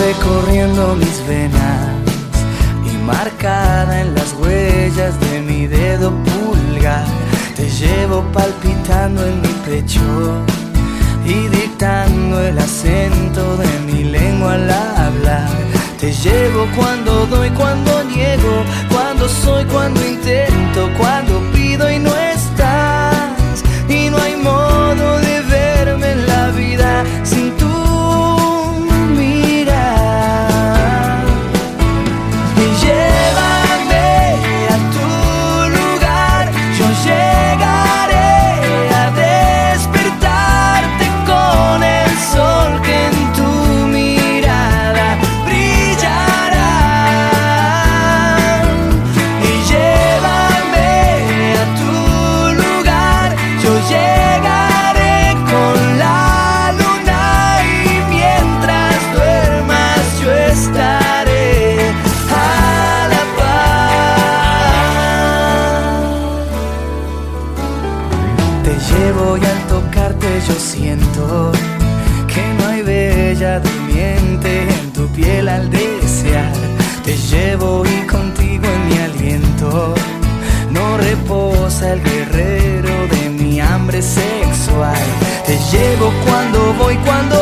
recorriendo mis venas y marcada en las huellas de mi dedo pulgar. Te llevo palpitando en mi pecho y dictando el acento de mi lengua al hablar. Te llevo cuando doy, cuando niego, cuando soy, cuando intento, cuando pido y no estás. Y no hay modo de verme en la vida sin tu mirar. Y llévame a tu lugar, yo llegaré a despertarte con el sol que en tu mirada brillará. Y llévame a tu lugar, yo llegaré con la luna y mientras duermas yo estaré a la paz. Te llevo y al tocarte yo siento que no hay bella durmiente en tu piel al desear. Te llevo y contigo en mi aliento no reposa el guerrero de mi hambre sexual. Te llevo cuando voy, cuando